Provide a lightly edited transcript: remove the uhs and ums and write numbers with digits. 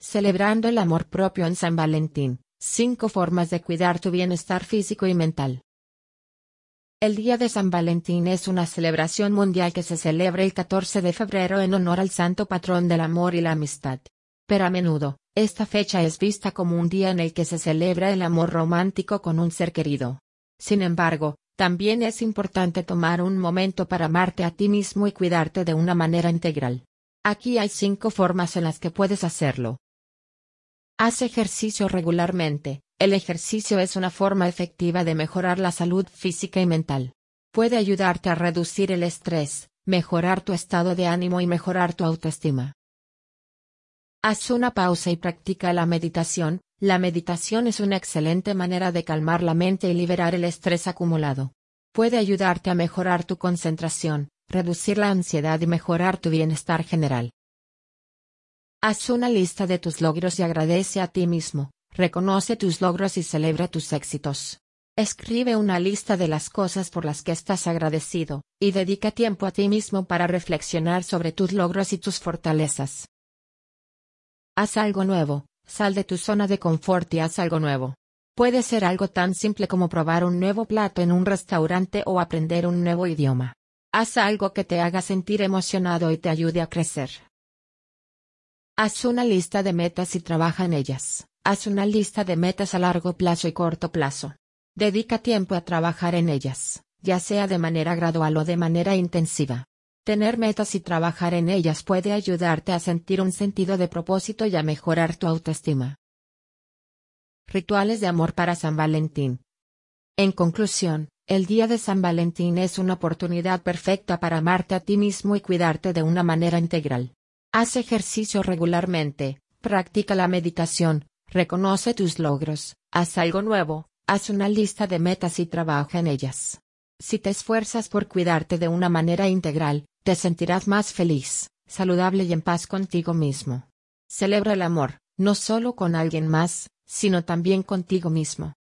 Celebrando el amor propio en San Valentín, 5 formas de cuidar tu bienestar físico y mental. El Día de San Valentín es una celebración mundial que se celebra el 14 de febrero en honor al santo patrón del amor y la amistad. Pero a menudo, esta fecha es vista como un día en el que se celebra el amor romántico con un ser querido. Sin embargo, también es importante tomar un momento para amarte a ti mismo y cuidarte de una manera integral. Aquí hay 5 formas en las que puedes hacerlo. Haz ejercicio regularmente. El ejercicio es una forma efectiva de mejorar la salud física y mental. Puede ayudarte a reducir el estrés, mejorar tu estado de ánimo y mejorar tu autoestima. Haz una pausa y practica la meditación. La meditación es una excelente manera de calmar la mente y liberar el estrés acumulado. Puede ayudarte a mejorar tu concentración, reducir la ansiedad y mejorar tu bienestar general. Haz una lista de tus logros y agradece a ti mismo. Reconoce tus logros y celebra tus éxitos. Escribe una lista de las cosas por las que estás agradecido, y dedica tiempo a ti mismo para reflexionar sobre tus logros y tus fortalezas. Haz algo nuevo. Sal de tu zona de confort y haz algo nuevo. Puede ser algo tan simple como probar un nuevo plato en un restaurante o aprender un nuevo idioma. Haz algo que te haga sentir emocionado y te ayude a crecer. Haz una lista de metas y trabaja en ellas. Haz una lista de metas a largo plazo y corto plazo. Dedica tiempo a trabajar en ellas, ya sea de manera gradual o de manera intensiva. Tener metas y trabajar en ellas puede ayudarte a sentir un sentido de propósito y a mejorar tu autoestima. Rituales de amor para San Valentín. En conclusión, el Día de San Valentín es una oportunidad perfecta para amarte a ti mismo y cuidarte de una manera integral. Haz ejercicio regularmente, practica la meditación, reconoce tus logros, haz algo nuevo, haz una lista de metas y trabaja en ellas. Si te esfuerzas por cuidarte de una manera integral, te sentirás más feliz, saludable y en paz contigo mismo. Celebra el amor, no solo con alguien más, sino también contigo mismo.